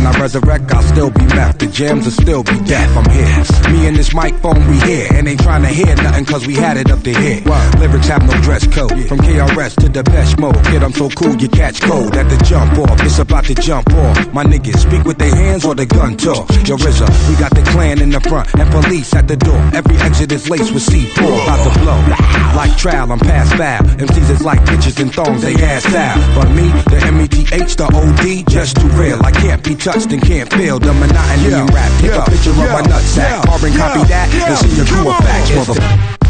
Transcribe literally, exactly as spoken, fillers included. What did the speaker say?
when I resurrect, I'll still be meth. The jams will still be death. I'm here. Me and this microphone, we here. And ain't trying to hear nothing, cause we had it up to here. Lyrics have no dress code. From K R S to Depeche Mode. Kid, I'm so cool, you catch cold at the jump off. It's about to jump off. My niggas speak with their hands or the gun talk. Yo, R Z A, we got the clan in the front and police at the door. Every exit is laced with C four. About to blow. Like trial, I'm past foul. M Cs is like bitches and thongs, they ass out. But me, the M E T H, the O D, just too real. I can't be touched and can't feel the monotony in rap. Take a picture of my nutsack. Carbon copy that and see your crew of facts, motherfucker.